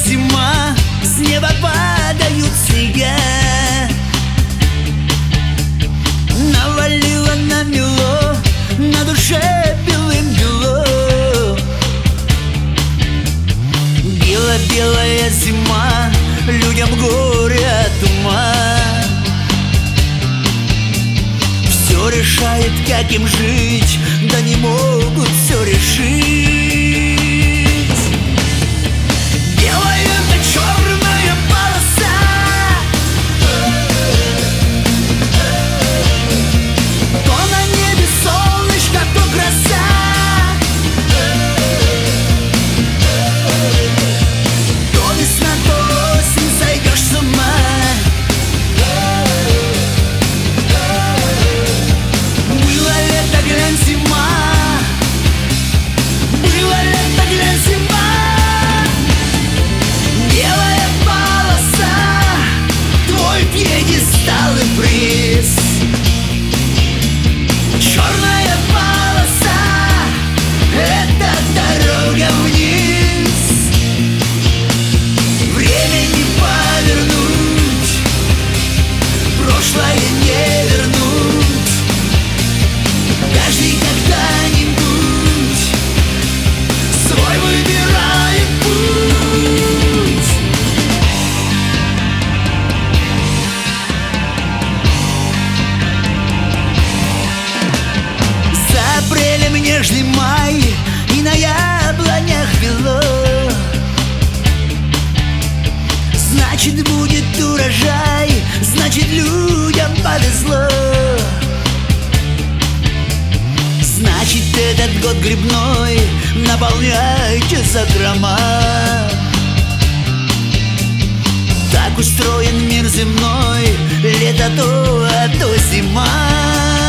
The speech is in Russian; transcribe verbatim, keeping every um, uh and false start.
зима, с неба падают снега. Навалила намело, на душе белым-бело. Бело-белая зима, людям горе от ума. Все решает, как им жить, да не могут все решить. Белая да черная полоса, то на небе солнышко, то гроза. То весна, то осень, сойдешь с ума. Было лето, глянь, зима. Было лето, глянь, зима. Белая полоса, твой пьедестал и приз. Черная полоса, это дорога вниз. Время не повернуть, прошлое не вернуть. Каждый когда-нибудь свой выбирает путь. За апрелем нежный май, и на яблонях бело. Значит, будет урожай, значит, людям повезло. Значит, этот год грибной наполняйте закрома. Так устроен мир земной, лето то, а то зима.